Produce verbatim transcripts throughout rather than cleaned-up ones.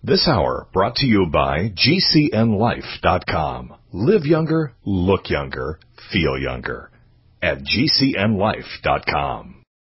This hour brought to you by G C N life dot com. Live younger, look younger, feel younger at G C N life dot com.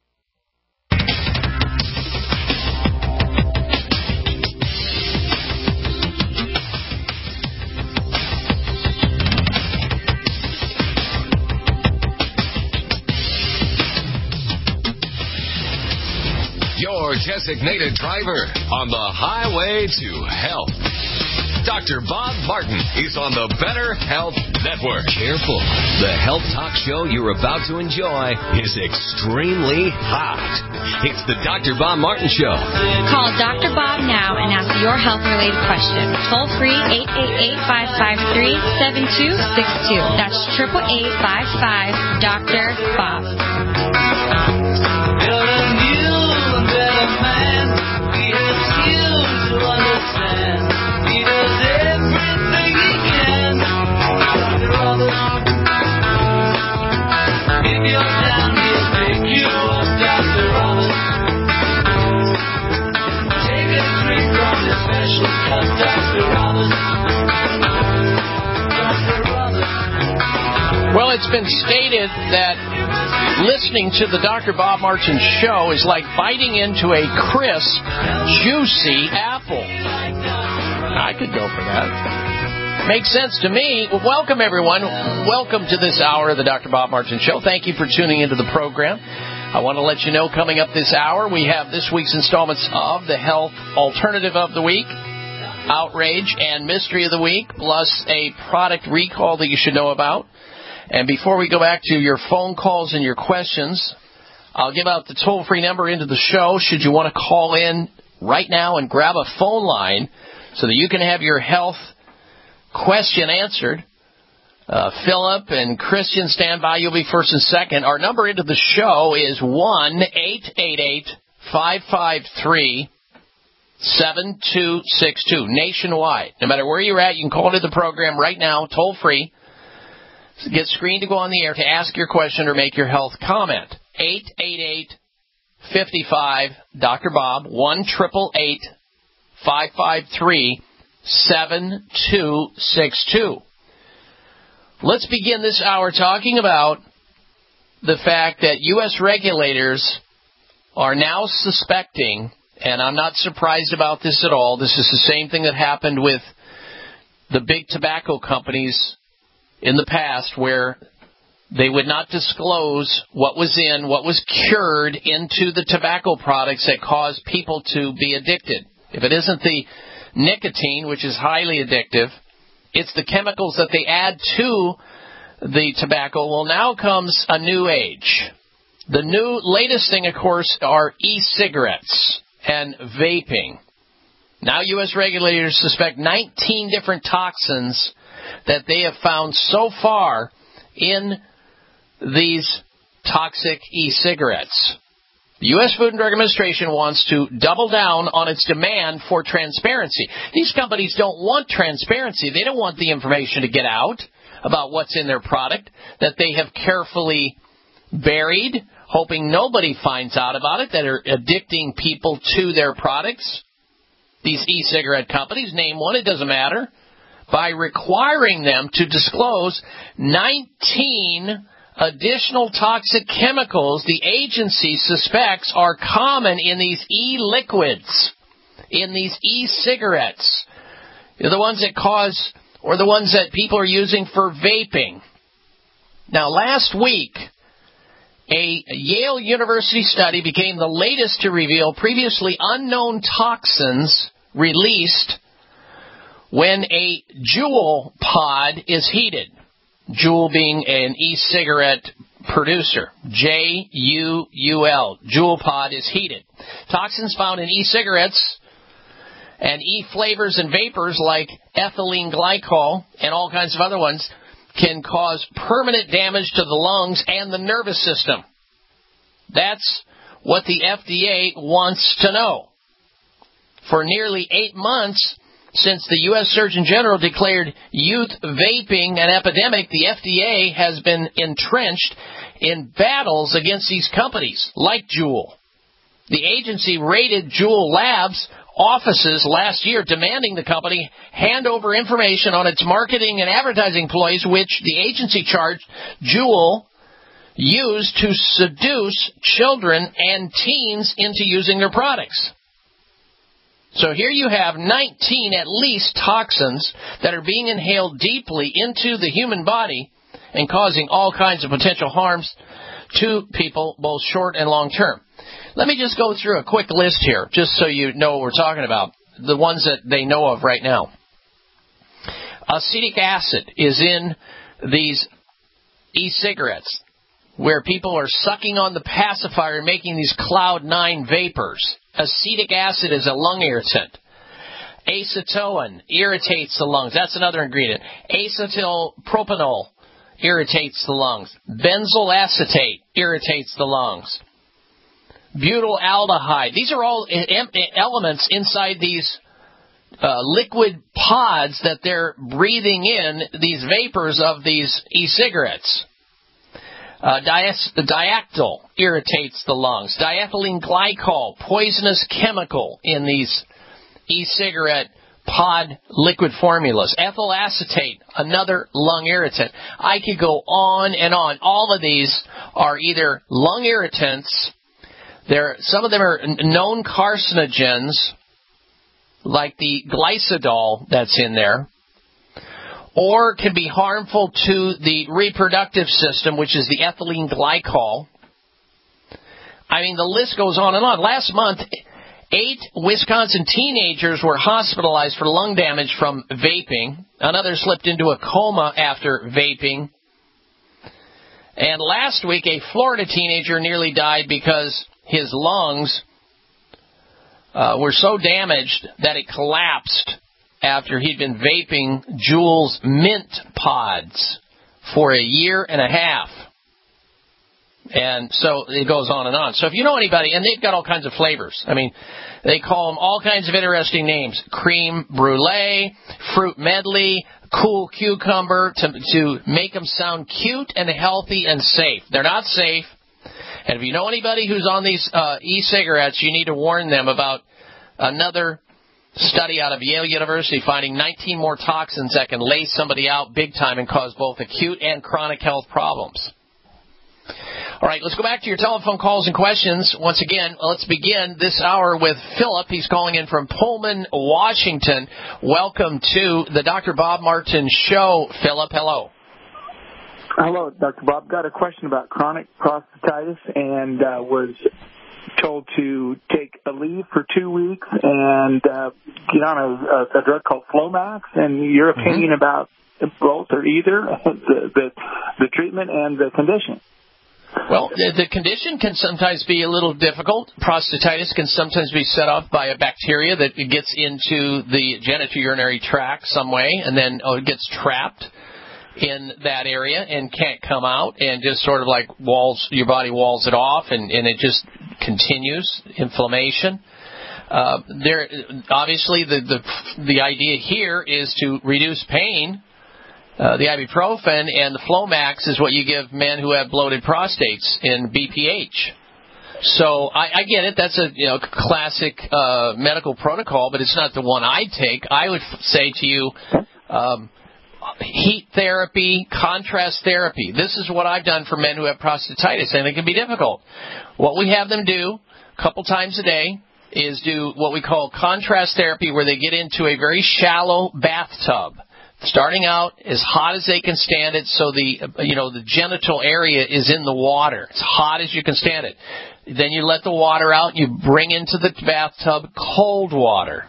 Your designated driver on the highway to health. Doctor Bob Martin is on the Better Health Network. Careful. The health talk show you're about to enjoy is extremely hot. It's the Doctor Bob Martin Show. Call Doctor Bob now and ask your health-related question. Toll free eight eight eight, five five three, seven two six two. That's eight eight eight, five five, Doctor Bob. Well, it's been stated that listening to the Doctor Bob Martin Show is like biting into a crisp, juicy apple. I could go for that. Makes sense to me. Well, welcome, everyone. Welcome to this hour of the Doctor Bob Martin Show. Thank you for tuning into the program. I want to let you know, coming up this hour, we have this week's installments of the Health Alternative of the Week, Outrage and Mystery of the Week, plus a product recall that you should know about. And before we go back to your phone calls and your questions, I'll give out the toll-free number into the show should you want to call in right now and grab a phone line so that you can have your health question answered. Uh, Philip and Christian, stand by. You'll be first and second. Our number into the show is one eight eight eight, five five three, seven two six two, nationwide. No matter where you're at, you can call into the program right now, toll-free. Get screened to go on the air to ask your question or make your health comment. eight eight eight, five five, Doctor Bob, one eight eight eight, five five three, seven two six two. Let's begin this hour talking about the fact that U S regulators are now suspecting, and I'm not surprised about this at all, this is the same thing that happened with the big tobacco companies in the past, where they would not disclose what was in, what was cured into the tobacco products that cause people to be addicted. If it isn't the nicotine, which is highly addictive, it's the chemicals that they add to the tobacco. Well, now comes a new age. The new latest thing, of course, are e-cigarettes and vaping. Now U S regulators suspect nineteen different toxins that they have found so far in these toxic e-cigarettes. The U S Food and Drug Administration wants to double down on its demand for transparency. These companies don't want transparency. They don't want the information to get out about what's in their product that they have carefully buried, hoping nobody finds out about it, that are addicting people to their products. These e-cigarette companies, name one, it doesn't matter, by requiring them to disclose nineteen additional toxic chemicals the agency suspects are common in these e-liquids, in these e-cigarettes. They're the ones that cause, or the ones that people are using for vaping. Now, last week, a Yale University study became the latest to reveal previously unknown toxins released when a Juul pod is heated. Juul being an e-cigarette producer. J U U L. Juul pod is heated. Toxins found in e-cigarettes and e-flavors and vapors like ethylene glycol and all kinds of other ones can cause permanent damage to the lungs and the nervous system. That's what the F D A wants to know. For nearly eight months, since the U S Surgeon General declared youth vaping an epidemic, the F D A has been entrenched in battles against these companies, like Juul. The agency raided Juul labs offices last year demanding the company hand over information on its marketing and advertising employees, which the agency charged Juul used to seduce children and teens into using their products. So here you have nineteen at least toxins that are being inhaled deeply into the human body and causing all kinds of potential harms to people, both short and long term. Let me just go through a quick list here, just so you know what we're talking about, the ones that they know of right now. Acetic acid is in these e-cigarettes, where people are sucking on the pacifier and making these cloud nine vapors. Acetic acid is a lung irritant. Acetoin irritates the lungs. That's another ingredient. Acetylpropanol irritates the lungs. Benzyl acetate irritates the lungs. Butylaldehyde. These are all elements inside these uh, liquid pods that they're breathing in, these vapors of these e-cigarettes. Uh, diactyl irritates the lungs. Diethylene glycol, poisonous chemical in these e-cigarette pod liquid formulas. Ethyl acetate, another lung irritant. I could go on and on. All of these are either lung irritants. There, some of them are known carcinogens, like the glycidol that's in there, or can be harmful to the reproductive system, which is the ethylene glycol. I mean, the list goes on and on. Last month, eight Wisconsin teenagers were hospitalized for lung damage from vaping. Another slipped into a coma after vaping. And last week, a Florida teenager nearly died because his lungs uh, were so damaged that it collapsed after he'd been vaping Juul's mint pods for a year and a half. And so it goes on and on. So if you know anybody, and they've got all kinds of flavors. I mean, they call them all kinds of interesting names. Cream brulee, fruit medley, cool cucumber, to, to make them sound cute and healthy and safe. They're not safe. And if you know anybody who's on these uh, e-cigarettes, you need to warn them about another study out of Yale University finding nineteen more toxins that can lay somebody out big time and cause both acute and chronic health problems. All right, let's go back to your telephone calls and questions. Once again, let's begin this hour with Philip. He's calling in from Pullman, Washington. Welcome to the Doctor Bob Martin Show, Philip. Hello. Hello, Doctor Bob. Got a question about chronic prostatitis and uh, was told to take a leave for two weeks and uh, get on a, a, a drug called Flomax. And your opinion mm-hmm. about both or either, the, the, the treatment and the condition? Well, the, the condition can sometimes be a little difficult. Prostatitis can sometimes be set off by a bacteria that gets into the genitourinary tract some way, and then oh, it gets trapped in that area and can't come out, and just sort of like walls, your body walls it off, and, and it just continues inflammation. Uh, there, obviously, the, the the idea here is to reduce pain. Uh, the ibuprofen and the Flomax is what you give men who have bloated prostates in B P H. So I, I get it. That's a you know classic uh, medical protocol, but it's not the one I take. I would f- say to you, um, heat therapy, contrast therapy. This is what I've done for men who have prostatitis, and it can be difficult. What we have them do a couple times a day is do what we call contrast therapy, where they get into a very shallow bathtub, starting out as hot as they can stand it, so the you know the genital area is in the water, as hot as you can stand it. Then you let the water out, and you bring into the bathtub cold water,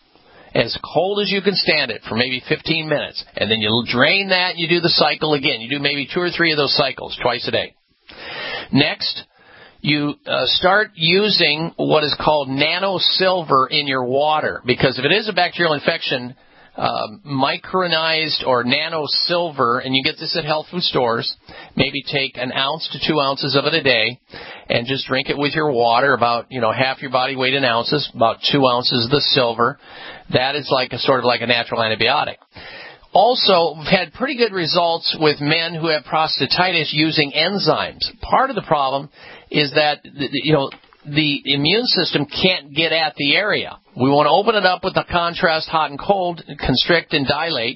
as cold as you can stand it, for maybe fifteen minutes. And then you drain that, and you do the cycle again. You do maybe two or three of those cycles twice a day. Next, you uh, start using what is called nanosilver in your water, because if it is a bacterial infection, Um, micronized or nano silver, and you get this at health food stores, maybe take an ounce to two ounces of it a day and just drink it with your water, about, you know, half your body weight in ounces, about two ounces of the silver. That is like a sort of like a natural antibiotic. Also, we've had pretty good results with men who have prostatitis using enzymes. Part of the problem is that, you know, the immune system can't get at the area. We want to open it up with the contrast hot and cold, constrict and dilate,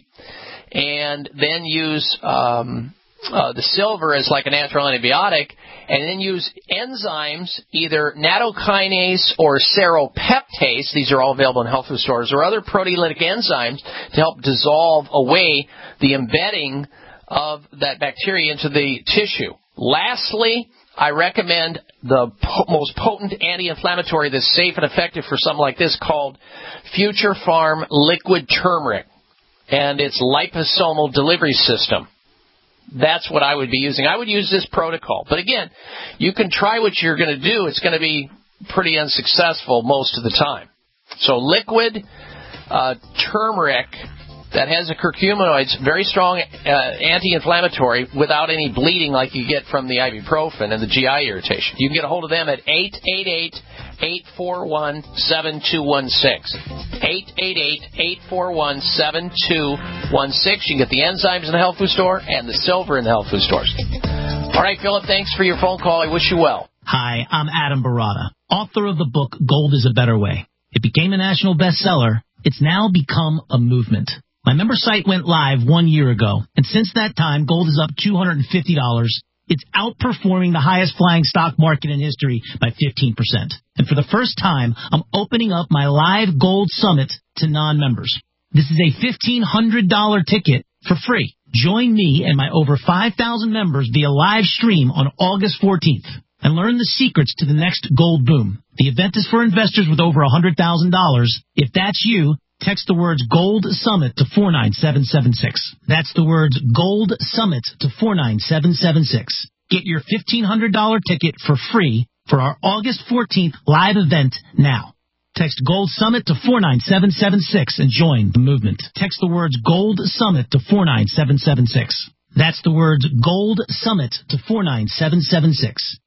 and then use um, uh, the silver as like a natural antibiotic, and then use enzymes, either nattokinase or seropeptase, these are all available in health food stores, or other proteolytic enzymes to help dissolve away the embedding of that bacteria into the tissue. Lastly, I recommend the po- most potent anti-inflammatory that's safe and effective for something like this called Future Farm Liquid Turmeric, and its liposomal delivery system. That's what I would be using. I would use this protocol. But again, you can try what you're going to do. It's going to be pretty unsuccessful most of the time. So liquid uh, turmeric that has the curcuminoids, very strong uh, anti-inflammatory without any bleeding like you get from the ibuprofen and the G I irritation. You can get a hold of them at eight eight eight, eight four one, seven two one six. eight eight eight, eight four one, seven two one six. You can get the enzymes in the health food store and the silver in the health food stores. All right, Philip, thanks for your phone call. I wish you well. Hi, I'm Adam Barada, author of the book Gold is a Better Way. It became a national bestseller. It's now become a movement. My member site went live one year ago, and since that time, gold is up two hundred fifty dollars. It's outperforming the highest flying stock market in history by fifteen percent. And for the first time, I'm opening up my live gold summit to non-members. This is a fifteen hundred dollars ticket for free. Join me and my over five thousand members via live stream on August fourteenth and learn the secrets to the next gold boom. The event is for investors with over one hundred thousand dollars. If that's you, text the words Gold Summit to four nine seven seven six. That's the words Gold Summit to four nine seven seven six. Get your fifteen hundred dollars ticket for free for our August fourteenth live event now. Text Gold Summit to four nine seven seven six and join the movement. Text the words Gold Summit to four nine seven seven six. That's the words Gold Summit to four nine seven seven six.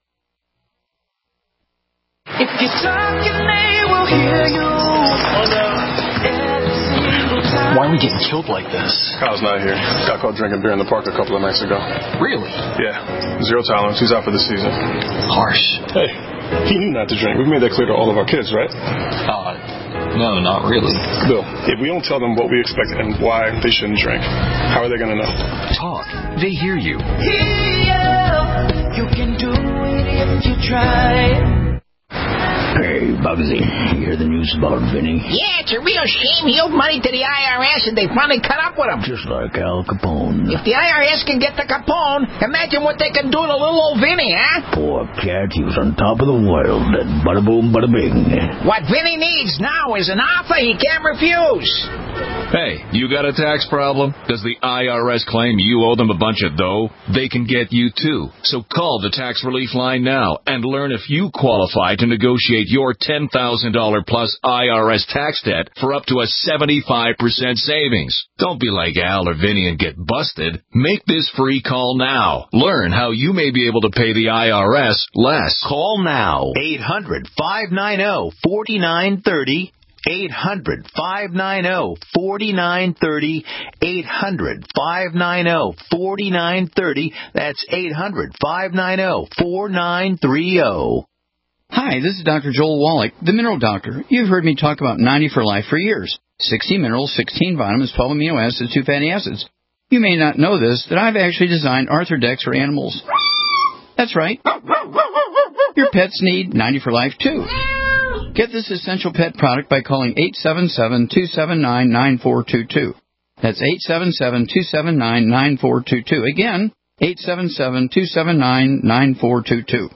If you talk, they will hear you. Oh, no. Why are we getting killed like this? Kyle's not here. Got caught drinking beer in the park a couple of nights ago. Really? Yeah. Zero tolerance. He's out for the season. Harsh. Hey, he knew not to drink. We've made that clear to all of our kids, right? Uh, no, not really. Bill, if we don't tell them what we expect and why they shouldn't drink, how are they going to know? Talk. They hear you. Yeah, you can do it if you try. Hey, Bugsy, you hear the news about Vinny? Yeah, it's a real shame. He owed money to the I R S, and they finally cut up with him. Just like Al Capone. If the I R S can get to Capone, imagine what they can do to little old Vinny, huh? Poor cat, he was on top of the world. That bada boom, bada bing. What Vinny needs now is an offer he can't refuse. Hey, you got a tax problem? Does the I R S claim you owe them a bunch of dough? They can get you too. So call the Tax Relief Line now and learn if you qualify to negotiate your ten thousand dollars plus I R S tax debt for up to a seventy-five percent savings. Don't be like Al or Vinny and get busted. Make this free call now. Learn how you may be able to pay the I R S less. Call now. eight hundred, five nine zero, four nine three zero. eight hundred, five nine zero, four nine three zero. eight hundred, five nine zero, four nine three zero. That's eight hundred, five nine zero, four nine three zero. Hi, this is Doctor Joel Wallach, the Mineral Doctor. You've heard me talk about ninety for Life for years. sixty minerals, sixteen vitamins, twelve amino acids, two fatty acids. You may not know this, that I've actually designed Arthrodex for animals. That's right. Your pets need ninety for Life, too. Get this essential pet product by calling eight seven seven, two seven nine, nine four two two. That's eight seven seven, two seven nine, nine four two two. Again, eight seven seven, two seven nine, nine four two two.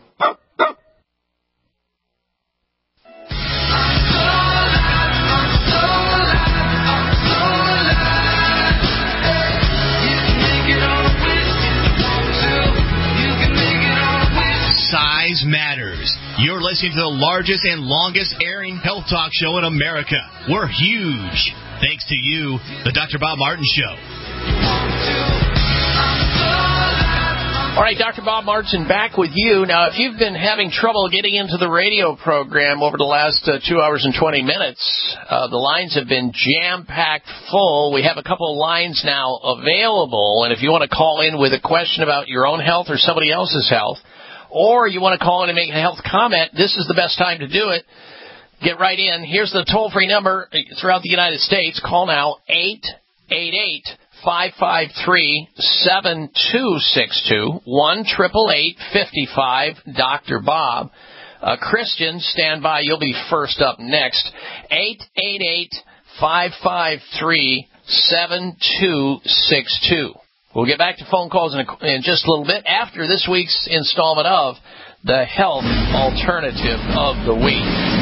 Size matters. You're listening to the largest and longest airing health talk show in America. We're huge. Thanks to you, the Doctor Bob Martin Show. All right, Doctor Bob Martin back with you. Now, if you've been having trouble getting into the radio program over the last uh, two hours and twenty minutes, uh, the lines have been jam-packed full. We have a couple of lines now available, and if you want to call in with a question about your own health or somebody else's health, or you want to call in and make a health comment, this is the best time to do it. Get right in. Here's the toll-free number throughout the United States. Call now, eight eight eight, five five three, seven two six two, one eight eight eight, five five, Doctor Bob. Uh, Christian, stand by. You'll be first up next. eight eight eight, five five three, seven two six two. We'll get back to phone calls in, a, in just a little bit after this week's installment of the Health Alternative of the Week.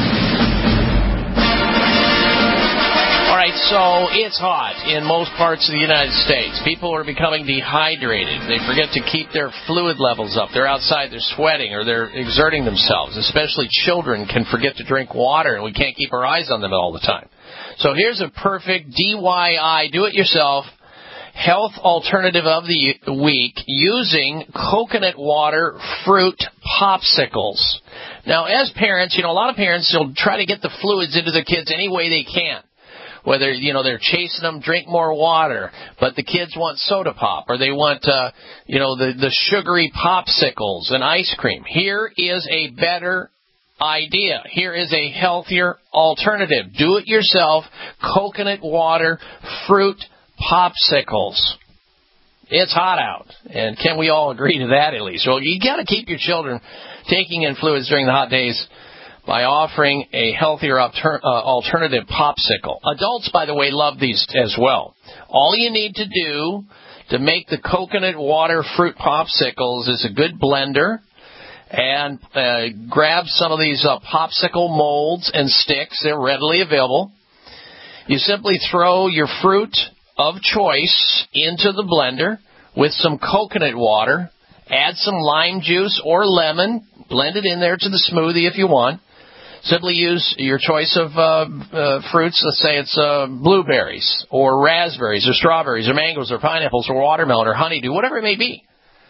All right, so it's hot in most parts of the United States. People are becoming dehydrated. They forget to keep their fluid levels up. They're outside, they're sweating, or they're exerting themselves. Especially children can forget to drink water, and we can't keep our eyes on them all the time. So here's a perfect D I Y, do-it-yourself, health alternative of the week using coconut water fruit popsicles. Now, as parents, you know, a lot of parents will try to get the fluids into their kids any way they can. Whether, you know, they're chasing them, drink more water, but the kids want soda pop, or they want, uh, you know, the, the sugary popsicles and ice cream. Here is a better idea. Here is a healthier alternative. Do-it-yourself coconut water fruit popsicles. It's hot out, and can we all agree to that at least? Well, you got to keep your children taking in fluids during the hot days by offering a healthier alter- uh, alternative popsicle. Adults, by the way, love these as well. All you need to do to make the coconut water fruit popsicles is a good blender, and uh, grab some of these uh, popsicle molds and sticks. They're readily available. You simply throw your fruit of choice into the blender with some coconut water, add some lime juice or lemon, blend it in there to the smoothie if you want. Simply use your choice of uh, uh, fruits. Let's say it's uh, blueberries or raspberries or strawberries or mangoes or pineapples or watermelon or honeydew, whatever it may be.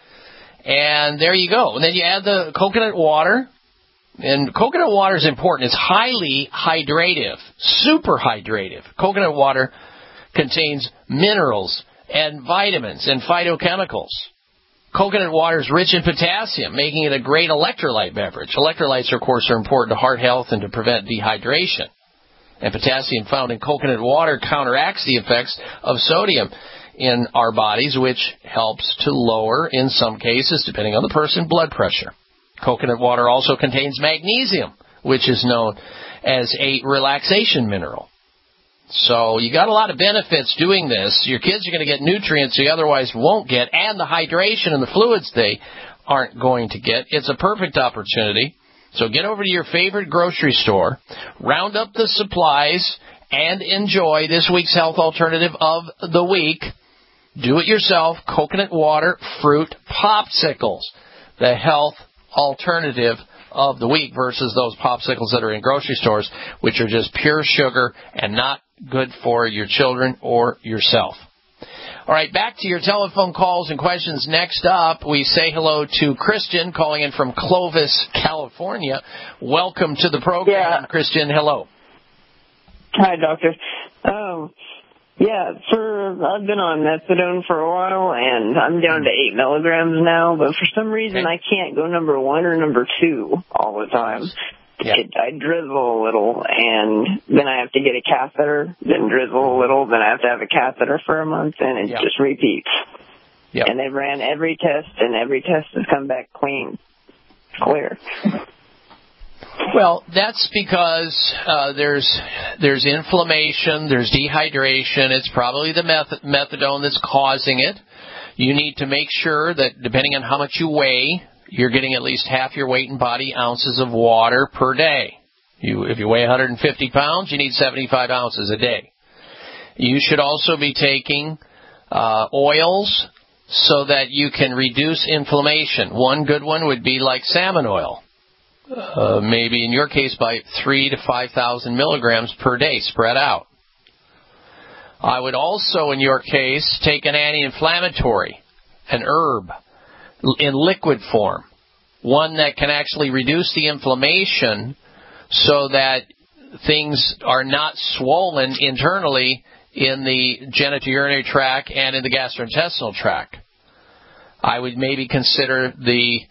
And there you go. And then you add the coconut water. And coconut water is important. It's highly hydrative, super hydrative. Coconut water contains minerals and vitamins and phytochemicals. Coconut water is rich in potassium, making it a great electrolyte beverage. Electrolytes, of course, are important to heart health and to prevent dehydration. And potassium found in coconut water counteracts the effects of sodium in our bodies, which helps to lower, in some cases, depending on the person, blood pressure. Coconut water also contains magnesium, which is known as a relaxation mineral. So you got a lot of benefits doing this. Your kids are going to get nutrients they otherwise won't get, and the hydration and the fluids they aren't going to get. It's a perfect opportunity. So get over to your favorite grocery store, round up the supplies, and enjoy this week's health alternative of the week. Do-it-yourself coconut water fruit popsicles, the health alternative of the week versus those popsicles that are in grocery stores, which are just pure sugar and not good for your children or yourself. All right, back to your telephone calls and questions. Next up, we say hello to Christian calling in from Clovis, California. Welcome to the program, yeah. Christian. Hello. Hi, doctor. Um, yeah, for I've been on methadone for a while, and I'm down to eight milligrams now, but for some reason okay. I can't go number one or number two all the time. Yeah. It, I drizzle a little, and then I have to get a catheter, then drizzle a little, then I have to have a catheter for a month, and it yeah. just repeats. Yep. And they ran every test, and every test has come back clean, clear. Well, that's because uh, there's there's inflammation, there's dehydration. It's probably the meth- methadone that's causing it. You need to make sure that depending on how much you weigh, you're getting at least half your weight in body ounces of water per day. You, if you weigh one hundred fifty pounds, you need seventy-five ounces a day. You should also be taking uh, oils so that you can reduce inflammation. One good one would be like salmon oil. Uh, maybe in your case by three to five thousand milligrams per day, spread out. I would also, in your case, take an anti-inflammatory, an herb, in liquid form, one that can actually reduce the inflammation so that things are not swollen internally in the genitourinary tract and in the gastrointestinal tract. I would maybe consider the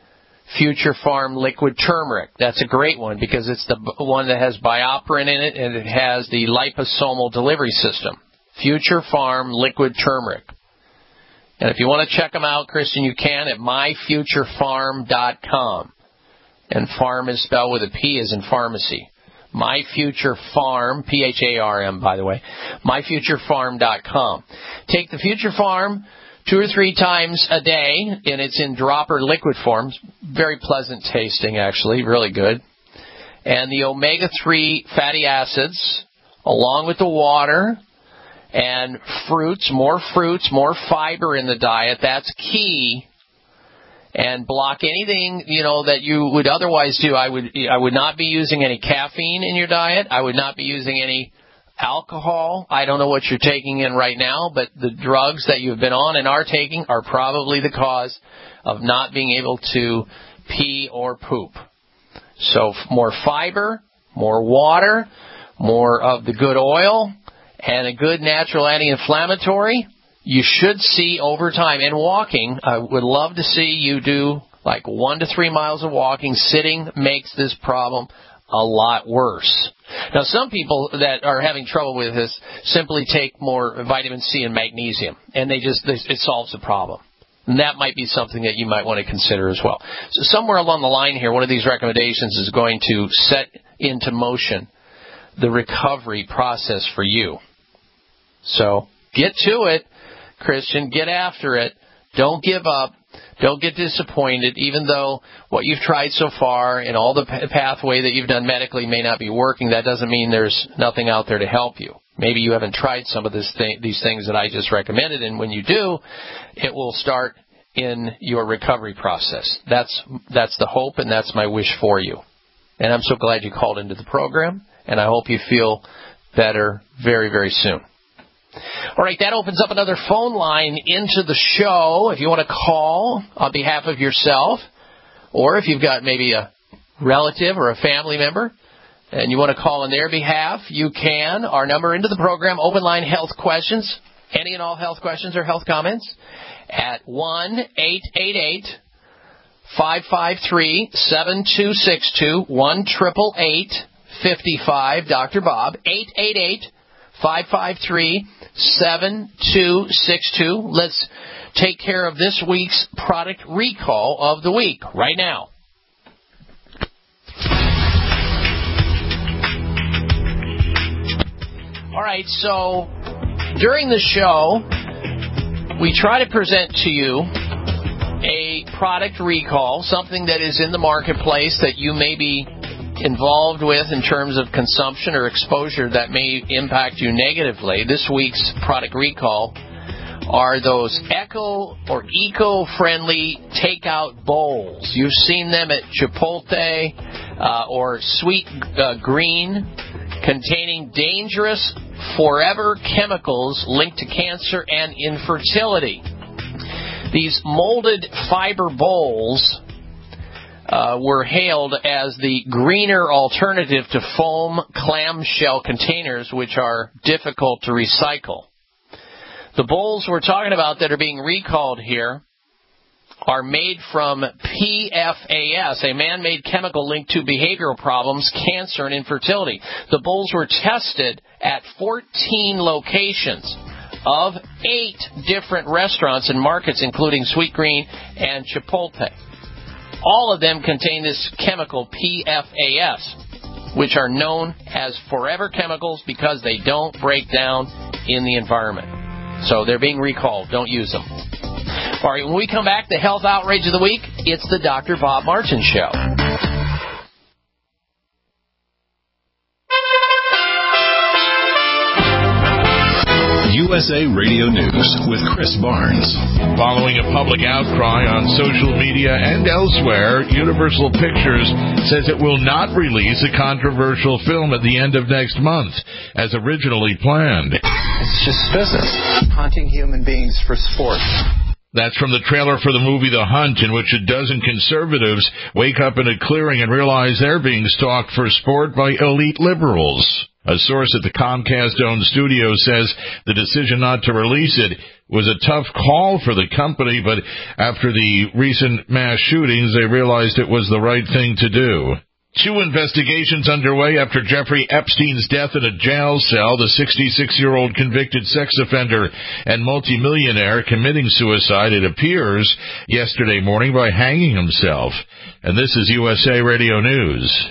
Future Farm Liquid Turmeric. That's a great one because it's the one that has BioPerine in it and it has the liposomal delivery system. Future Farm Liquid Turmeric. And if you want to check them out, Christian, you can at my future farm dot com. And farm is spelled with a P as in pharmacy. MyFutureFarm, P H A R M, by the way, my future farm dot com. Take the Future Farm two or three times a day, and it's in dropper liquid form. Very pleasant tasting, actually, really good. And the omega three fatty acids, along with the water and fruits, more fruits, more fiber in the diet, that's key. And block anything, you know, that you would otherwise do. I would I would not be using any caffeine in your diet. I would not be using any alcohol. I don't know what you're taking in right now, but the drugs that you've been on and are taking are probably the cause of not being able to pee or poop. So more fiber, more water, more of the good oil, and a good natural anti-inflammatory, you should see over time. And walking, I would love to see you do like one to three miles of walking. Sitting makes this problem a lot worse. Now, some people that are having trouble with this simply take more vitamin C and magnesium, and they just they, it solves the problem. And that might be something that you might want to consider as well. So somewhere along the line here, one of these recommendations is going to set into motion the recovery process for you. So get to it, Christian. Get after it. Don't give up. Don't get disappointed, even though what you've tried so far and all the pathway that you've done medically may not be working. That doesn't mean there's nothing out there to help you. Maybe you haven't tried some of this th- these things that I just recommended, and when you do, it will start in your recovery process. That's that's the hope, and that's my wish for you. And I'm so glad you called into the program, and I hope you feel better very, very soon. All right, that opens up another phone line into the show. If you want to call on behalf of yourself, or if you've got maybe a relative or a family member and you want to call on their behalf, you can. Our number into the program, open line health questions, any and all health questions or health comments, at one eight eight eight, five five three, seven two six two, one eight eight eight, five five, Doctor Bob, eight eight eight, five five three, seven two six two. Let's take care of this week's product recall of the week right now. All right, so during the show, we try to present to you a product recall, something that is in the marketplace that you may be involved with in terms of consumption or exposure that may impact you negatively. This week's product recall are those eco or eco-friendly takeout bowls. You've seen them at Chipotle uh, or Sweet uh, Green, containing dangerous forever chemicals linked to cancer and infertility. These molded fiber bowls Uh, were hailed as the greener alternative to foam clamshell containers, which are difficult to recycle. The bowls we're talking about that are being recalled here are made from P F A S, a man-made chemical linked to behavioral problems, cancer, and infertility. The bowls were tested at fourteen locations of eight different restaurants and markets, including Sweet Green and Chipotle. All of them contain this chemical P F A S, which are known as forever chemicals because they don't break down in the environment. So they're being recalled. Don't use them. All right, when we come back, the health outrage of the week, it's the Doctor Bob Martin Show. U S A Radio News with Chris Barnes. Following a public outcry on social media and elsewhere, Universal Pictures says it will not release a controversial film at the end of next month, as originally planned. It's just business. Hunting human beings for sport. That's from the trailer for the movie The Hunt, in which a dozen conservatives wake up in a clearing and realize they're being stalked for sport by elite liberals. A source at the Comcast-owned studio says the decision not to release it was a tough call for the company, but after the recent mass shootings, they realized it was the right thing to do. Two investigations underway after Jeffrey Epstein's death in a jail cell. The sixty-six-year-old convicted sex offender and multimillionaire committing suicide, it appears, yesterday morning by hanging himself. And this is U S A Radio News.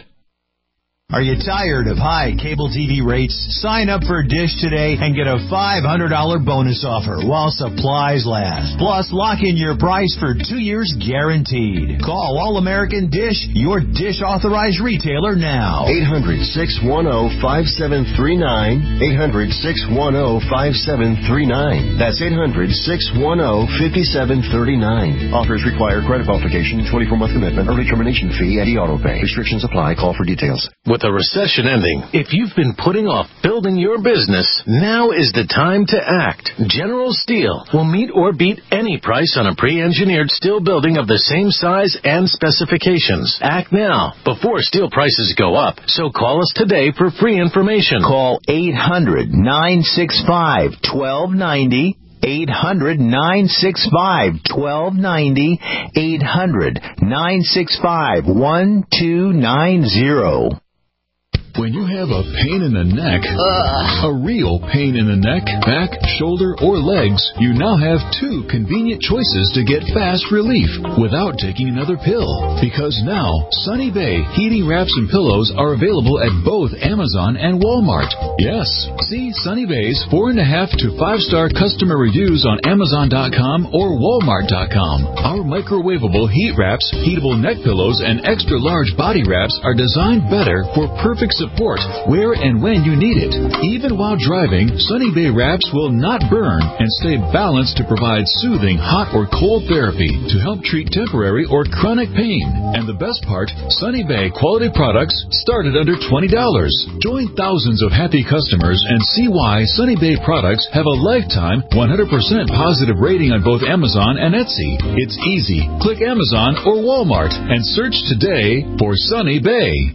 Are you tired of high cable T V rates? Sign up for Dish today and get a five hundred dollars bonus offer while supplies last. Plus, lock in your price for two years guaranteed. Call All-American Dish, your Dish authorized retailer now. eight hundred, six one zero, five seven three nine. eight hundred, six one zero, five seven three nine. That's eight hundred, six one zero, five seven three nine. Offers require credit qualification, twenty-four month commitment, early termination fee, and e-auto pay. Restrictions apply. Call for details. With the recession ending, if you've been putting off building your business, now is the time to act. General Steel will meet or beat any price on a pre-engineered steel building of the same size and specifications. Act now before steel prices go up. So call us today for free information. Call eight hundred, nine six five, one two nine zero. eight hundred, nine six five, one two nine zero. eight hundred, nine six five, one two nine zero. When you have a pain in the neck, Ugh. a real pain in the neck, back, shoulder, or legs, you now have two convenient choices to get fast relief without taking another pill. Because now, Sunny Bay heating wraps and pillows are available at both Amazon and Walmart. Yes, see Sunny Bay's four and a half to five star customer reviews on Amazon dot com or Walmart dot com. Our microwavable heat wraps, heatable neck pillows, and extra large body wraps are designed better for perfect support where and when you need it. Even while driving, Sunny Bay wraps will not burn and stay balanced to provide soothing hot or cold therapy to help treat temporary or chronic pain. And the best part, Sunny Bay quality products start at under twenty dollars. Join thousands of happy customers and see why Sunny Bay products have a lifetime one hundred percent positive rating on both Amazon and Etsy. It's easy. Click Amazon or Walmart and search today for Sunny Bay.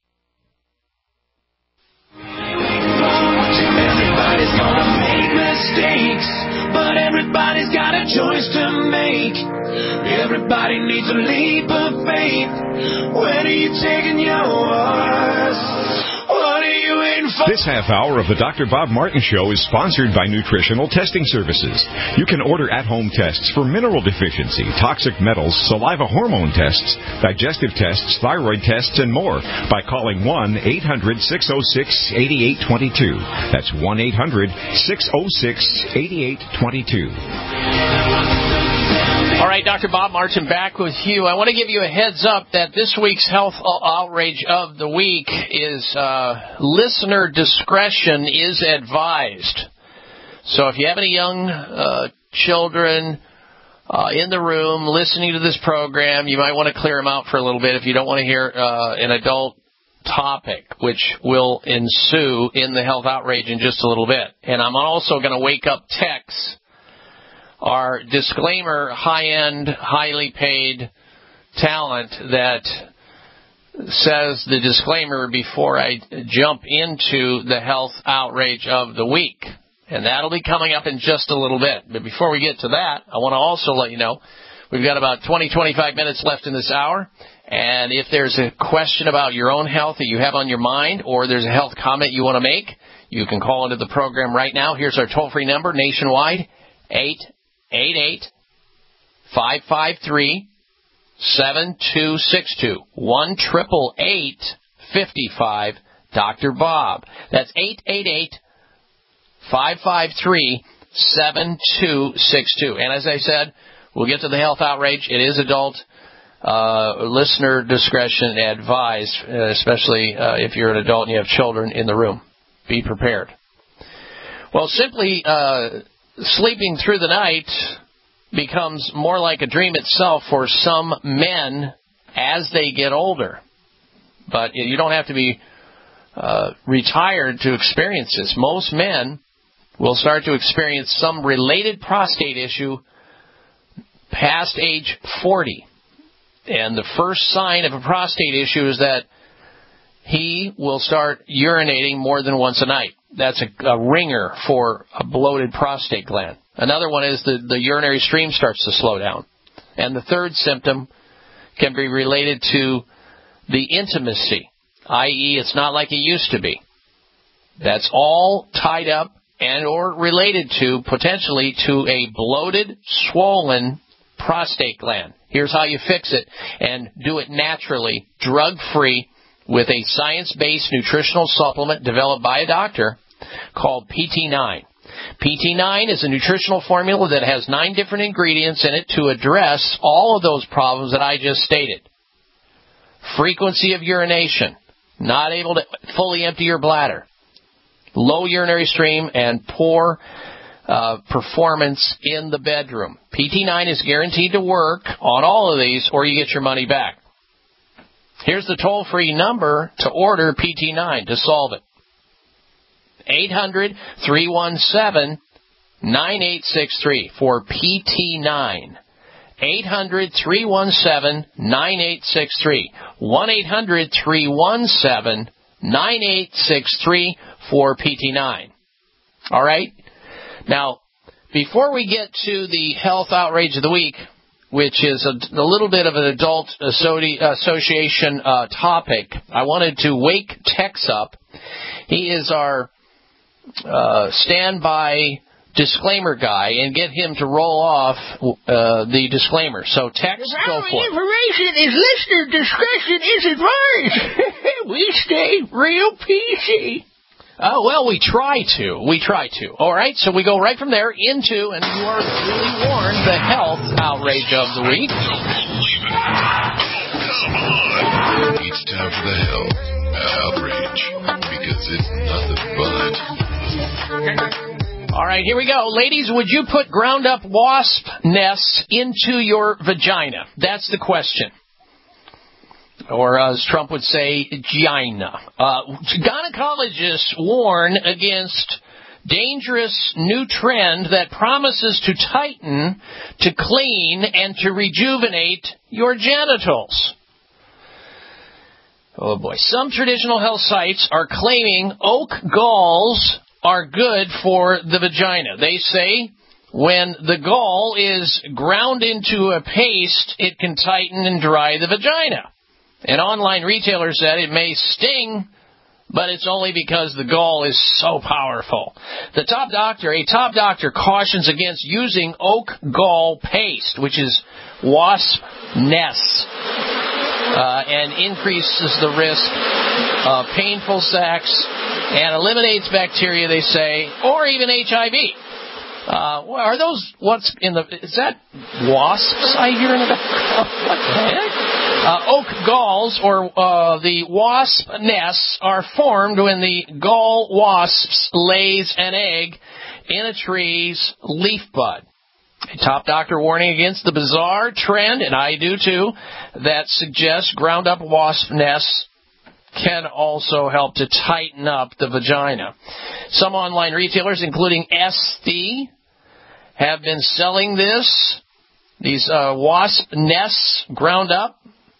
Everybody's gonna make mistakes, but everybody's got a choice to make. Everybody needs a leap of faith. When are you taking yours? What are you waiting for? This half hour of the Doctor Bob Martin Show is sponsored by Nutritional Testing Services. You can order at-home tests for mineral deficiency, toxic metals, saliva hormone tests, digestive tests, thyroid tests, and more by calling one eight hundred, six oh six, eight eight two two. That's one eight hundred, six oh six, eight eight two two. All right, Doctor Bob Martin back with you. I want to give you a heads up that this week's Health Outrage of the Week is uh, listener discretion is advised. So if you have any young uh, children uh, in the room listening to this program, you might want to clear them out for a little bit if you don't want to hear uh, an adult topic, which will ensue in the Health Outrage in just a little bit. And I'm also going to wake up Tex, our disclaimer, high-end, highly paid talent that says the disclaimer before I jump into the Health Outrage of the Week. And that'll be coming up in just a little bit. But before we get to that, I want to also let you know we've got about twenty, twenty-five minutes left in this hour. And if there's a question about your own health that you have on your mind, or there's a health comment you want to make, you can call into the program right now. Here's our toll-free number nationwide, eight eight eight, five five three, seven two six two. one eight eight eight, five five, Doctor Bob. That's eight eight eight, five five three, seven two six two. And as I said, we'll get to the Health Outrage. It is adult. Uh, listener discretion advised, uh, especially uh, if you're an adult and you have children in the room. Be prepared. Well, simply uh, sleeping through the night becomes more like a dream itself for some men as they get older. But you don't have to be uh, retired to experience this. Most men will start to experience some related prostate issue past age forty. And the first sign of a prostate issue is that he will start urinating more than once a night. That's a, a ringer for a bloated prostate gland. Another one is the, the urinary stream starts to slow down. And the third symptom can be related to the intimacy, that is it's not like it used to be. That's all tied up and or related to, potentially, to a bloated, swollen prostate gland. Here's how you fix it, and do it naturally, drug-free, with a science-based nutritional supplement developed by a doctor called P T nine. P T nine is a nutritional formula that has nine different ingredients in it to address all of those problems that I just stated. Frequency of urination, not able to fully empty your bladder, low urinary stream, and poor uh, performance in the bedroom. P T nine is guaranteed to work on all of these, or you get your money back. Here's the toll-free number to order P T nine to solve it. eight hundred, three one seven, nine eight six three for P T nine. eight hundred, three one seven, nine eight six three. one eight hundred, three one seven, nine eight six three for P T nine. All right? Now, before we get to the health outrage of the week, which is a, a little bit of an adult association uh, topic, I wanted to wake Tex up. He is our uh, standby disclaimer guy, and get him to roll off uh, the disclaimer. So, Tex, go for it. Information is listener discretion is advised. We stay real P C. Oh, well, we try to. We try to. All right, so we go right from there into, and you are really warned, the health outrage of the week. It's time for the health outrage, because it's nothing but... All right, here we go. Ladies, would you put ground-up wasp nests into your vagina? That's the question. Or, as Trump would say, gina. Uh, gynecologists warn against dangerous new trend that promises to tighten, to clean, and to rejuvenate your genitals. Oh, boy. Some traditional health sites are claiming oak galls are good for the vagina. They say when the gall is ground into a paste, it can tighten and dry the vagina. An online retailer said it may sting, but it's only because the gall is so powerful. The top doctor, a top doctor cautions against using oak gall paste, which is wasp nests, uh, and increases the risk of painful sex and eliminates bacteria, they say, or even H I V. Uh, are those, what's in the, is that wasps I hear in the background? What the heck? Uh, oak galls, or uh, the wasp nests, are formed when the gall wasps lays an egg in a tree's leaf bud. A top doctor warning against the bizarre trend, and I do too, that suggests ground-up wasp nests can also help to tighten up the vagina. Some online retailers, including Estee, have been selling this, these uh, wasp nests ground up,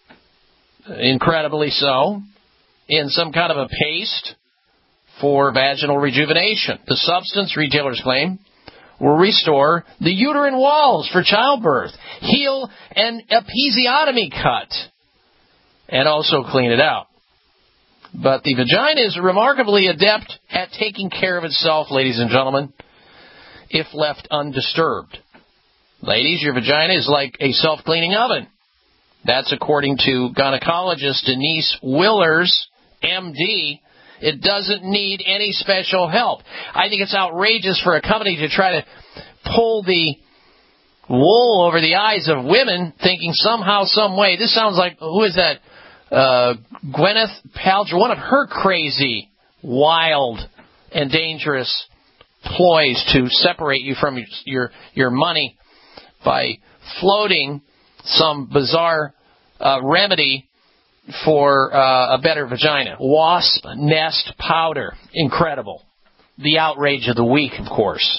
incredibly so, in some kind of a paste for vaginal rejuvenation. The substance, retailers claim, will restore the uterine walls for childbirth, heal an episiotomy cut, and also clean it out. But the vagina is remarkably adept at taking care of itself, ladies and gentlemen, if left undisturbed. Ladies, your vagina is like a self-cleaning oven. That's according to gynecologist Denise Willers, M D. It doesn't need any special help. I think it's outrageous for a company to try to pull the wool over the eyes of women, thinking somehow, some way. This sounds like, who is that? Uh, Gwyneth Paltrow, one of her crazy, wild, and dangerous ploys to separate you from your your money by floating some bizarre uh, remedy for uh, a better vagina. Wasp nest powder. Incredible. The outrage of the week, of course.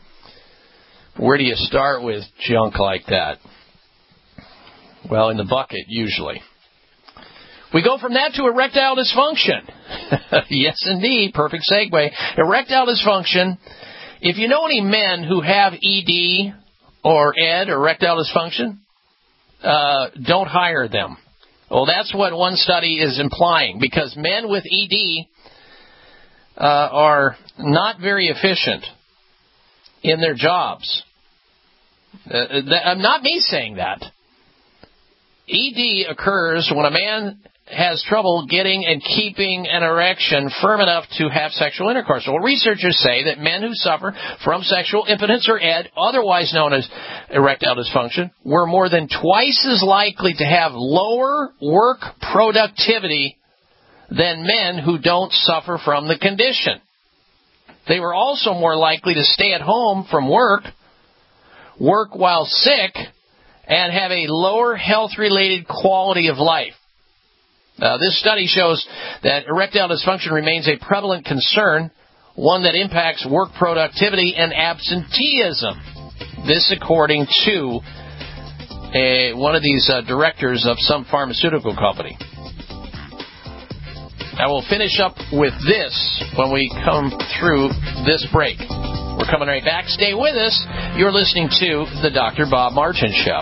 Where do you start with junk like that? Well, in the bucket, usually. We go from that to erectile dysfunction. Yes, indeed. Perfect segue. Erectile dysfunction. If you know any men who have E D or E D, erectile dysfunction, uh, don't hire them. Well, that's what one study is implying, because men with E D uh, are not very efficient in their jobs. Uh, that, not me saying that. E D occurs when a man has trouble getting and keeping an erection firm enough to have sexual intercourse. Well, researchers say that men who suffer from sexual impotence or E D, otherwise known as erectile dysfunction, were more than twice as likely to have lower work productivity than men who don't suffer from the condition. They were also more likely to stay at home from work, work while sick, and have a lower health-related quality of life. Uh, this study shows that erectile dysfunction remains a prevalent concern, one that impacts work productivity and absenteeism. This according to a, one of these uh, directors of some pharmaceutical company. I will finish up with this when we come through this break. We're coming right back. Stay with us. You're listening to the Doctor Bob Martin Show.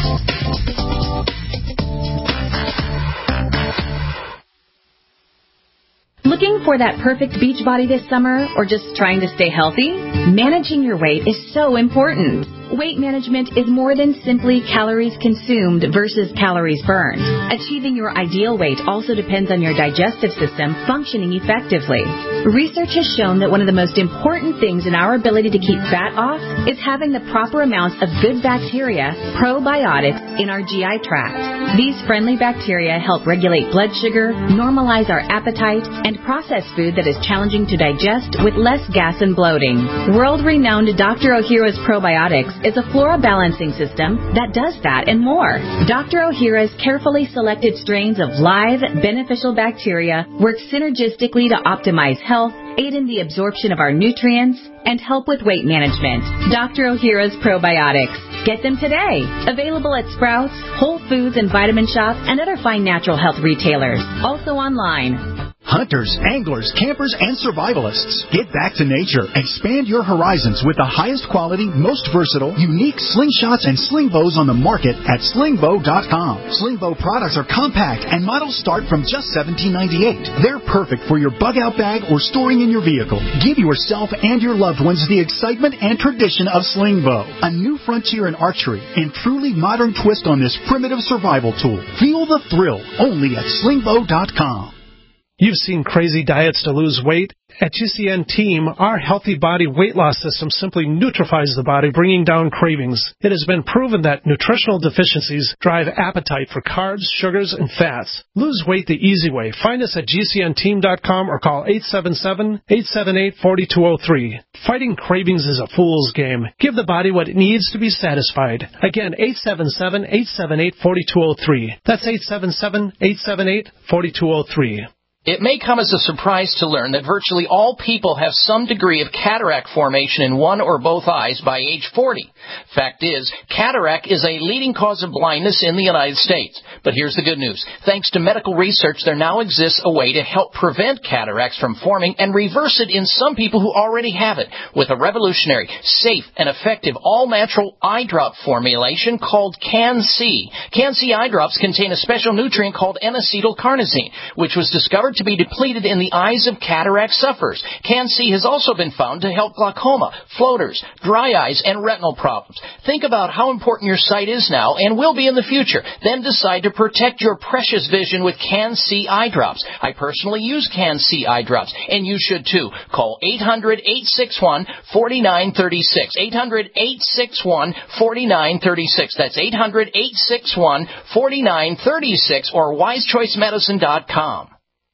Looking for that perfect beach body this summer, or just trying to stay healthy? Managing your weight is so important. Weight management is more than simply calories consumed versus calories burned. Achieving your ideal weight also depends on your digestive system functioning effectively. Research has shown that one of the most important things in our ability to keep fat off is having the proper amounts of good bacteria, probiotics, in our G I tract. These friendly bacteria help regulate blood sugar, normalize our appetite, and process food that is challenging to digest with less gas and bloating. World-renowned Doctor Ohhira's Probiotics is a flora balancing system that does that and more. Doctor Ohhira's carefully selected strains of live, beneficial bacteria work synergistically to optimize health, aid in the absorption of our nutrients, and help with weight management. Doctor Ohhira's Probiotics. Get them today. Available at Sprouts, Whole Foods and Vitamin Shop, and other fine natural health retailers. Also online. Hunters, anglers, campers, and survivalists. Get back to nature. Expand your horizons with the highest quality, most versatile, unique slingshots and sling bows on the market at sling bow dot com. Sling bow products are compact and models start from just seventeen ninety-eight. They're perfect for your bug-out bag or storing in your vehicle. Give yourself and your loved ones the excitement and tradition of sling bow. A new frontier in archery and truly modern twist on this primitive survival tool. Feel the thrill only at sling bow dot com. You've seen crazy diets to lose weight. At G C N Team, our healthy body weight loss system simply neutralizes the body, bringing down cravings. It has been proven that nutritional deficiencies drive appetite for carbs, sugars, and fats. Lose weight the easy way. Find us at G C N team dot com or call eight seven seven, eight seven eight, four two zero three. Fighting cravings is a fool's game. Give the body what it needs to be satisfied. Again, eight seven seven, eight seven eight, four two zero three. That's eight seven seven, eight seven eight, four two zero three. It may come as a surprise to learn that virtually all people have some degree of cataract formation in one or both eyes by age forty. Fact is, cataract is a leading cause of blindness in the United States. But here's the good news. Thanks to medical research, there now exists a way to help prevent cataracts from forming and reverse it in some people who already have it with a revolutionary, safe, and effective all-natural eye drop formulation called Can-C. Can-C eye drops contain a special nutrient called N-acetylcarnosine, which was discovered to be depleted in the eyes of cataract sufferers. Can-C has also been found to help glaucoma, floaters, dry eyes, and retinal problems. Think about how important your sight is now and will be in the future. Then decide to protect your precious vision with Can-C eye drops. I personally use Can-C eye drops, and you should too. Call eight hundred, eight six one, four nine three six. eight hundred, eight six one, four nine three six. That's eight hundred, eight six one, four nine three six or wise choice medicine dot com.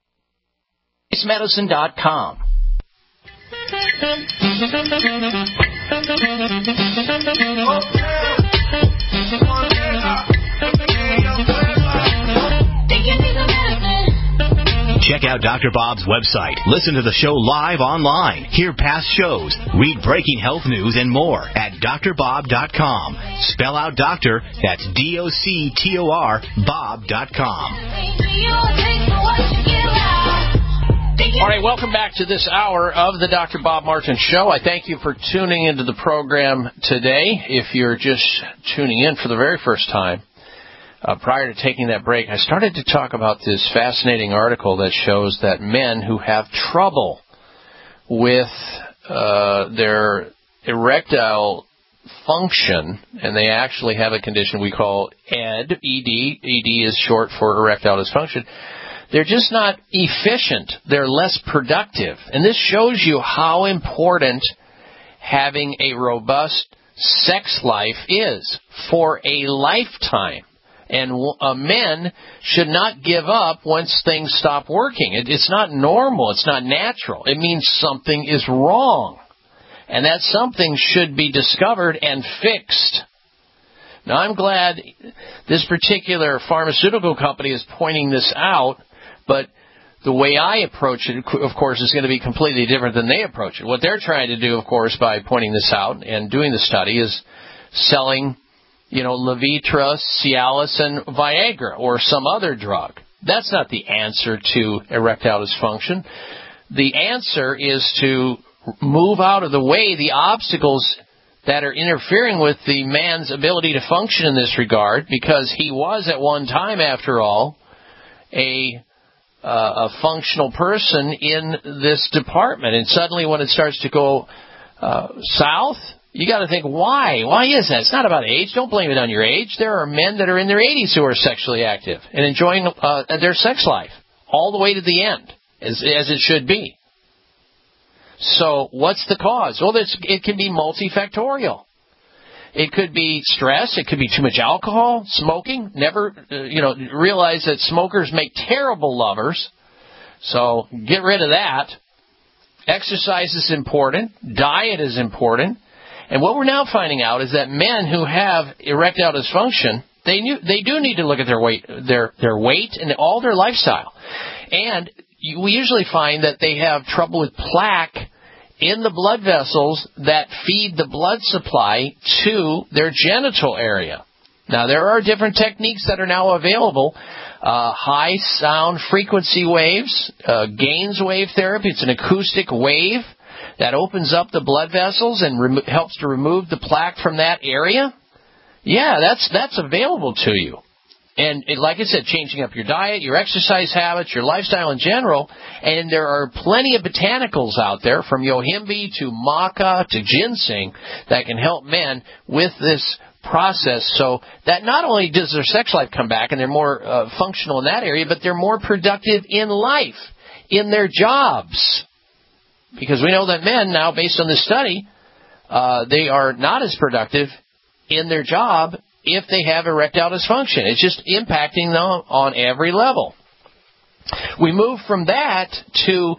wise medicine dot com. Check out Doctor Bob's website. Listen to the show live online. Hear past shows. Read breaking health news and more at d r bob dot com. Spell out doctor, that's D O C T O R, bob dot com. All right, welcome back to this hour of the Doctor Bob Martin Show. I thank you for tuning into the program today. If you're just tuning in for the very first time, uh, prior to taking that break, I started to talk about this fascinating article that shows that men who have trouble with uh, their erectile function, and they actually have a condition we call E D, E D, E D is short for erectile dysfunction, they're just not efficient. They're less productive. And this shows you how important having a robust sex life is for a lifetime. And uh, men should not give up once things stop working. It, it's not normal. It's not natural. It means something is wrong. And that something should be discovered and fixed. Now, I'm glad this particular pharmaceutical company is pointing this out, but the way I approach it, of course, is going to be completely different than they approach it. What they're trying to do, of course, by pointing this out and doing the study is selling, you know, Levitra, Cialis, and Viagra, or some other drug. That's not the answer to erectile dysfunction. The answer is to move out of the way the obstacles that are interfering with the man's ability to function in this regard, because he was at one time, after all, a uh, a functional person in this department. And suddenly when it starts to go uh, south, you got to think, why? Why is that? It's not about age. Don't blame it on your age. There are men that are in their eighties who are sexually active and enjoying uh, their sex life all the way to the end, as, as it should be. So what's the cause? Well, it can be multifactorial. It could be stress. It could be too much alcohol, smoking. Never, uh, you know, realize that smokers make terrible lovers. So get rid of that. Exercise is important. Diet is important. And what we're now finding out is that men who have erectile dysfunction, they knew, they do need to look at their weight, their their weight and all their lifestyle. And we usually find that they have trouble with plaque in the blood vessels that feed the blood supply to their genital area. Now, there are different techniques that are now available. Uh, high sound frequency waves, uh, Gaines wave therapy. It's an acoustic wave that opens up the blood vessels and remo- helps to remove the plaque from that area. Yeah, that's that's available to you. And it, like I said, changing up your diet, your exercise habits, your lifestyle in general. And there are plenty of botanicals out there, from yohimbe to maca to ginseng, that can help men with this process, so that not only does their sex life come back and they're more uh, functional in that area, but they're more productive in life, in their jobs. Because we know that men now, based on this study, uh, they are not as productive in their job if they have erectile dysfunction. It's just impacting them on every level. We move from that to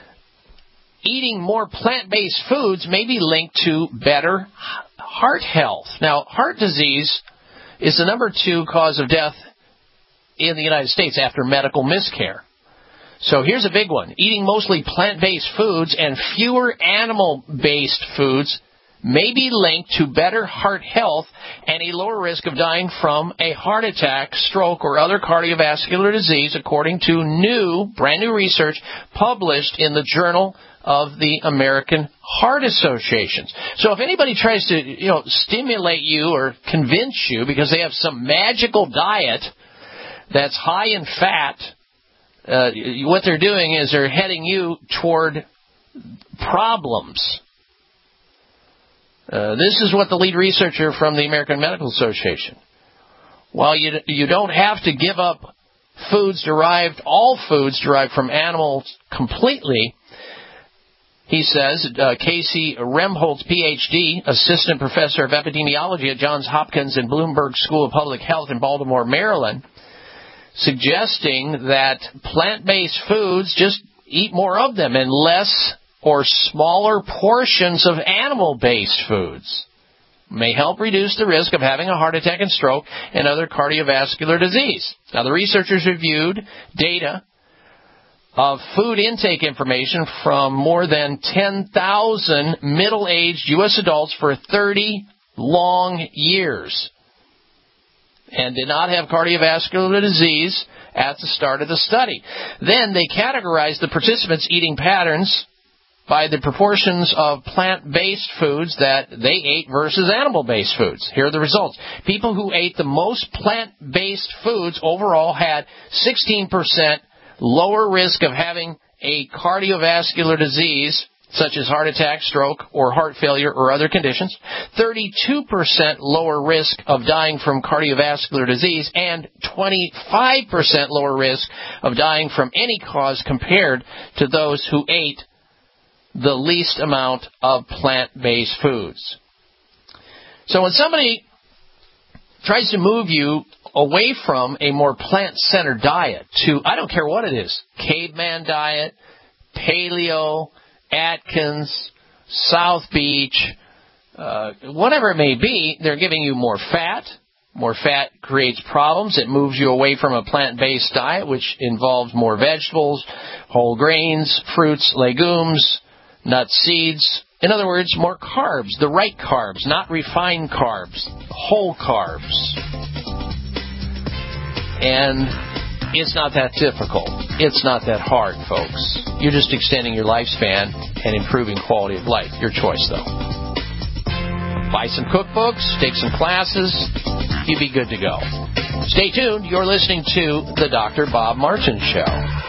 eating more plant-based foods may be linked to better heart health. Now, heart disease is the number two cause of death in the United States after medical miscare. So here's a big one. Eating mostly plant-based foods and fewer animal-based foods may be linked to better heart health and a lower risk of dying from a heart attack, stroke, or other cardiovascular disease, according to new, brand new research published in the Journal of the American Heart Association. So if anybody tries to, you know, stimulate you or convince you because they have some magical diet that's high in fat, uh, what they're doing is they're heading you toward problems. Uh, this is what the lead researcher from the American Medical Association. While you you don't have to give up foods derived, all foods derived from animals completely, he says, uh, Casey Remholtz, P H D, assistant professor of epidemiology at Johns Hopkins and Bloomberg School of Public Health in Baltimore, Maryland, suggesting that plant-based foods, just eat more of them and less or smaller portions of animal-based foods may help reduce the risk of having a heart attack and stroke and other cardiovascular disease. Now, the researchers reviewed data of food intake information from more than ten thousand middle-aged U S adults for thirty long years and did not have cardiovascular disease at the start of the study. Then they categorized the participants' eating patterns by the proportions of plant-based foods that they ate versus animal-based foods. Here are the results. People who ate the most plant-based foods overall had sixteen percent lower risk of having a cardiovascular disease, such as heart attack, stroke, or heart failure or other conditions, thirty-two percent lower risk of dying from cardiovascular disease, and twenty-five percent lower risk of dying from any cause compared to those who ate the least amount of plant-based foods. So when somebody tries to move you away from a more plant-centered diet to, I don't care what it is, caveman diet, paleo, Atkins, South Beach, uh, whatever it may be, they're giving you more fat. More fat creates problems. It moves you away from a plant-based diet, which involves more vegetables, whole grains, fruits, legumes, nuts, seeds. In other words, more carbs, the right carbs, not refined carbs, whole carbs. And it's not that difficult. It's not that hard, folks. You're just extending your lifespan and improving quality of life. Your choice, though. Buy some cookbooks, take some classes, you'll be good to go. Stay tuned. You're listening to The Doctor Bob Martin Show.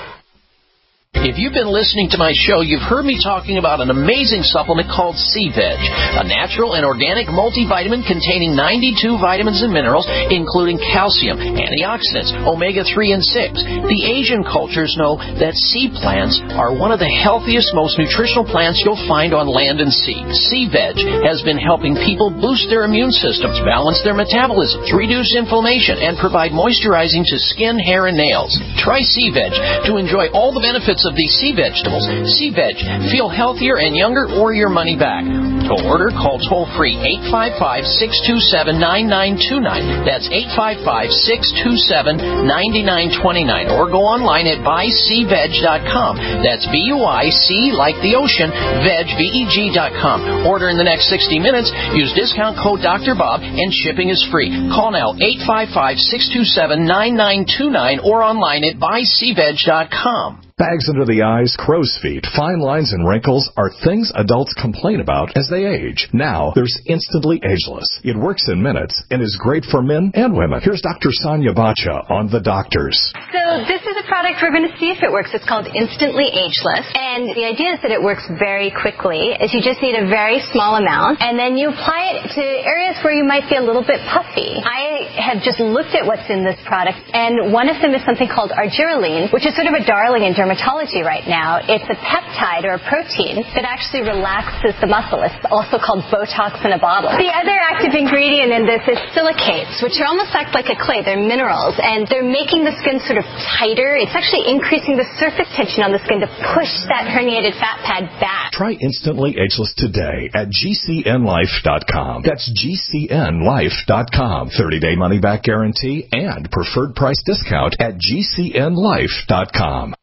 If you've been listening to my show, you've heard me talking about an amazing supplement called C-Veg, a natural and organic multivitamin containing ninety-two vitamins and minerals, including calcium, antioxidants, omega three and six. The Asian cultures know that sea plants are one of the healthiest, most nutritional plants you'll find on land and sea. C-Veg has been helping people boost their immune systems, balance their metabolisms, reduce inflammation, and provide moisturizing to skin, hair, and nails. Try C-Veg to enjoy all the benefits of these sea vegetables. C-Veg. Feel healthier and younger or your money back. To order, call toll-free eight five five, six two seven, nine nine two nine. That's eight five five, six two seven, nine nine two nine. Or go online at buy c veg dot com. That's B U I C like the ocean, veg, V E G dot com. Order in the next sixty minutes. Use discount code Doctor Bob and shipping is free. Call now eight five five, six two seven, nine nine two nine or online at buy c veg dot com. Bags under the eyes, crow's feet, fine lines, and wrinkles are things adults complain about as they age. Now, there's Instantly Ageless. It works in minutes and is great for men and women. Here's Doctor Sonia Bacha on The Doctors. So this is a product we're going to see if it works. It's called Instantly Ageless. And the idea is that it works very quickly, is you just need a very small amount, and then you apply it to areas where you might be a little bit puffy. I have just looked at what's in this product, and one of them is something called argireline, which is sort of a darling in dermatology right now. It's a peptide or a protein that actually relaxes the muscle. It's also called Botox in a bottle. The other active ingredient in this is silicates, which are almost act like a clay. They're minerals, and they're making the skin sort of tighter. It's actually increasing the surface tension on the skin to push that herniated fat pad back. Try Instantly Ageless today at G C N life dot com. That's G C N life dot com. thirty-day money-back guarantee and preferred price discount at G C N life dot com.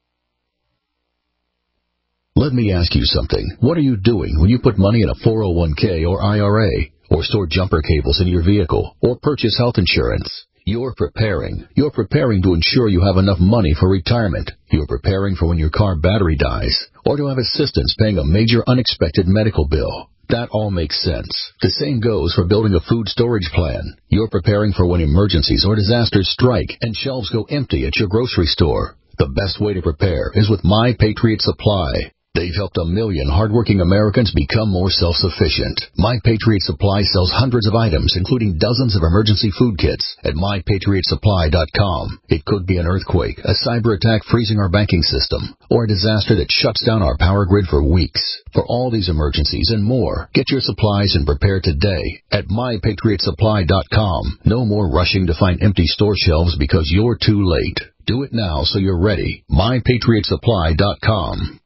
Let me ask you something. What are you doing when you put money in a four oh one k or I R A, or store jumper cables in your vehicle, or purchase health insurance? You're preparing. You're preparing to ensure you have enough money for retirement. You're preparing for when your car battery dies, or to have assistance paying a major unexpected medical bill. That all makes sense. The same goes for building a food storage plan. You're preparing for when emergencies or disasters strike and shelves go empty at your grocery store. The best way to prepare is with My Patriot Supply. They've helped a million hardworking Americans become more self-sufficient. My Patriot Supply sells hundreds of items, including dozens of emergency food kits, at my patriot supply dot com. It could be an earthquake, a cyber attack freezing our banking system, or a disaster that shuts down our power grid for weeks. For all these emergencies and more, get your supplies and prepare today at my patriot supply dot com. No more rushing to find empty store shelves because you're too late. Do it now so you're ready. my patriot supply dot com.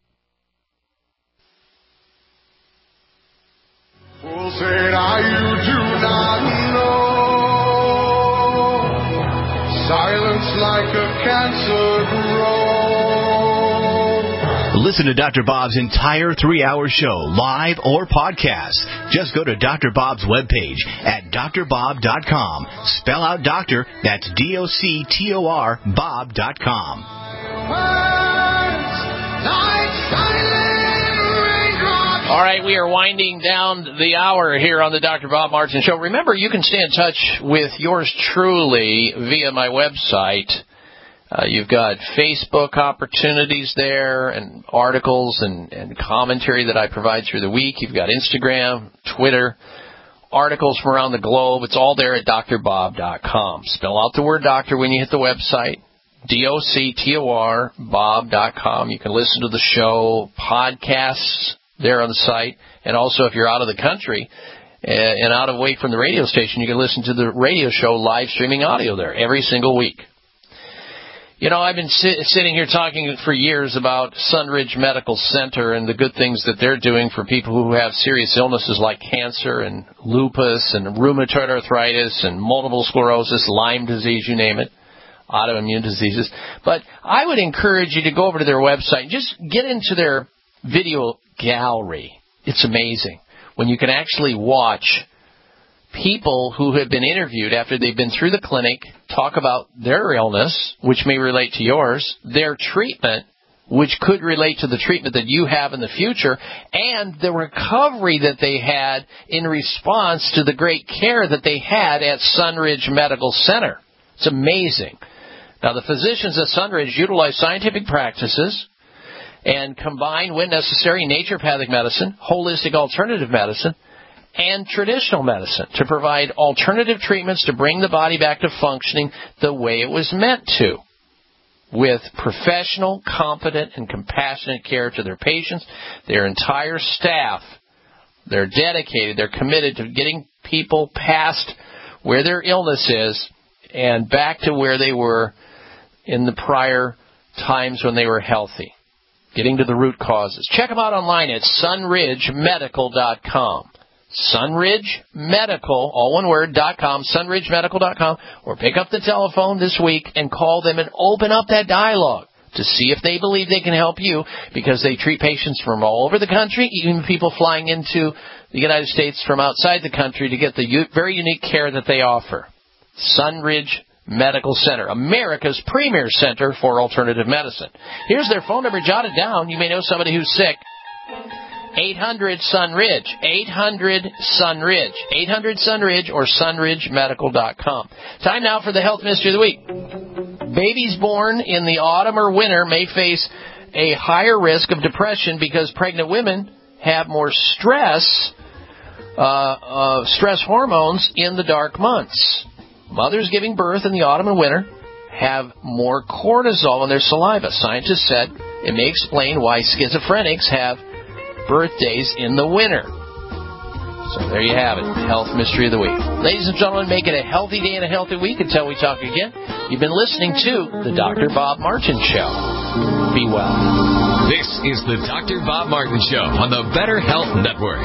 Well, say now you do not know. Silence like a cancer grows. Listen to Doctor Bob's entire three-hour show, live or podcast. Just go to Doctor Bob's webpage at D R bob dot com. Spell out doctor, that's D O C T O R, Bob dot com. All right, we are winding down the hour here on the Doctor Bob Martin Show. Remember, you can stay in touch with yours truly via my website. Uh, you've got Facebook opportunities there and articles and, and commentary that I provide through the week. You've got Instagram, Twitter, articles from around the globe. It's all there at D R bob dot com. Spell out the word doctor when you hit the website. D O C T O R, Bob dot com. You can listen to the show, podcasts there on the site. And also, if you're out of the country and out of away from the radio station, you can listen to the radio show live streaming audio there every single week. You know, I've been sit- sitting here talking for years about Sunridge Medical Center and the good things that they're doing for people who have serious illnesses like cancer and lupus and rheumatoid arthritis and multiple sclerosis, Lyme disease, you name it, autoimmune diseases. But I would encourage you to go over to their website and just get into their video gallery. It's amazing when you can actually watch people who have been interviewed after they've been through the clinic talk about their illness, which may relate to yours, their treatment, which could relate to the treatment that you have in the future, and the recovery that they had in response to the great care that they had at Sunridge Medical Center. It's amazing. Now, the physicians at Sunridge utilize scientific practices and combine, when necessary, naturopathic medicine, holistic alternative medicine, and traditional medicine to provide alternative treatments to bring the body back to functioning the way it was meant to, with professional, competent, and compassionate care to their patients, their entire staff. They're dedicated, they're committed to getting people past where their illness is and back to where they were in the prior times when they were healthy, getting to the root causes. Check them out online at sunridge medical dot com. Sunridge Medical, all one word, dot com, sunridge medical dot com, or pick up the telephone this week and call them and open up that dialogue to see if they believe they can help you, because they treat patients from all over the country, even people flying into the United States from outside the country to get the u- very unique care that they offer. Sunridge Medical Center, America's premier center for alternative medicine. Here's their phone number. Jot it down. You may know somebody who's sick. eight hundred Sunridge, eight hundred Sunridge, eight hundred Sunridge, or sunridge medical dot com. Time now for the health mystery of the week. Babies born in the autumn or winter may face a higher risk of depression because pregnant women have more stress, uh, uh, stress hormones in the dark months. Mothers giving birth in the autumn and winter have more cortisol in their saliva. Scientists said it may explain why schizophrenics have birthdays in the winter. So there you have it, health mystery of the week. Ladies and gentlemen, make it a healthy day and a healthy week until we talk again. You've been listening to the Doctor Bob Martin Show. Be well. This is the Doctor Bob Martin Show on the Better Health Network.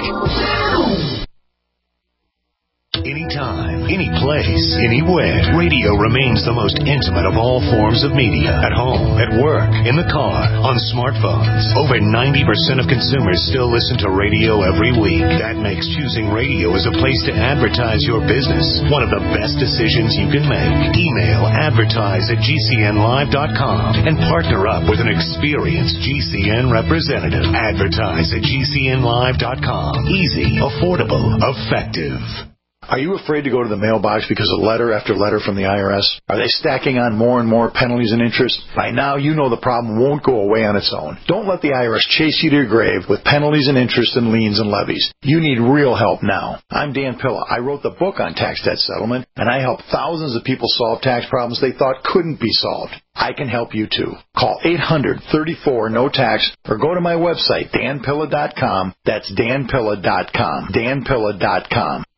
Anytime, any place, anywhere. Radio remains the most intimate of all forms of media. At home, at work, in the car, on smartphones. Over ninety percent of consumers still listen to radio every week. That makes choosing radio as a place to advertise your business one of the best decisions you can make. Email advertise at G C N live dot com and partner up with an experienced G C N representative. Advertise at G C N live dot com. Easy, affordable, effective. Are you afraid to go to the mailbox because of letter after letter from the I R S? Are they stacking on more and more penalties and interest? By now, you know the problem won't go away on its own. Don't let the I R S chase you to your grave with penalties and interest and liens and levies. You need real help now. I'm Dan Pilla. I wrote the book on tax debt settlement, and I help thousands of people solve tax problems they thought couldn't be solved. I can help you too. Call eight hundred, thirty-four, no tax or go to my website, dan pilla dot com. That's dan pilla dot com. dan pilla dot com.